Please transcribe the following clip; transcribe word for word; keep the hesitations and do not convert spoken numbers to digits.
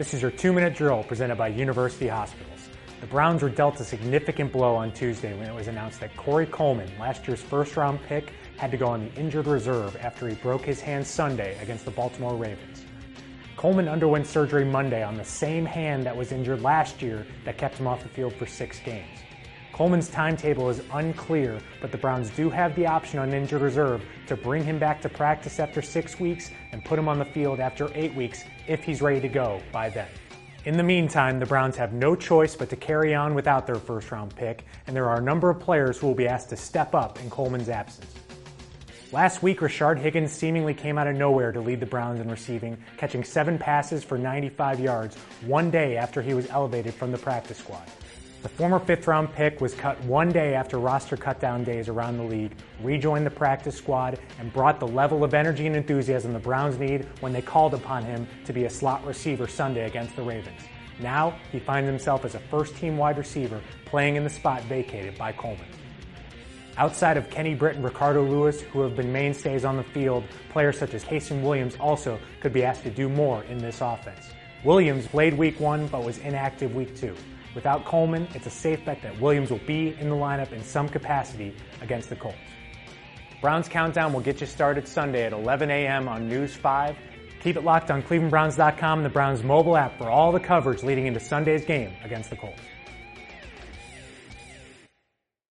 This is your two-minute drill presented by University Hospitals. The Browns were dealt a significant blow on Tuesday when it was announced that Corey Coleman, last year's first-round pick, had to go on the injured reserve after he broke his hand Sunday against the Baltimore Ravens. Coleman underwent surgery Monday on the same hand that was injured last year that kept him off the field for six games. Coleman's timetable is unclear, but the Browns do have the option on injured reserve to bring him back to practice after six weeks and put him on the field after eight weeks if he's ready to go by then. In the meantime, the Browns have no choice but to carry on without their first-round pick, and there are a number of players who will be asked to step up in Coleman's absence. Last week, Rashard Higgins seemingly came out of nowhere to lead the Browns in receiving, catching seven passes for ninety-five yards one day after he was elevated from the practice squad. The former fifth-round pick was cut one day after roster cutdown days around the league, rejoined the practice squad, and brought the level of energy and enthusiasm the Browns need when they called upon him to be a slot receiver Sunday against the Ravens. Now, he finds himself as a first-team wide receiver playing in the spot vacated by Coleman. Outside of Kenny Britt and Ricardo Lewis, who have been mainstays on the field, players such as Casey Williams also could be asked to do more in this offense. Williams played week one but was inactive week two. Without Coleman, it's a safe bet that Williams will be in the lineup in some capacity against the Colts. Browns Countdown will get you started Sunday at eleven a.m. on News five. Keep it locked on Cleveland Browns dot com and the Browns mobile app for all the coverage leading into Sunday's game against the Colts.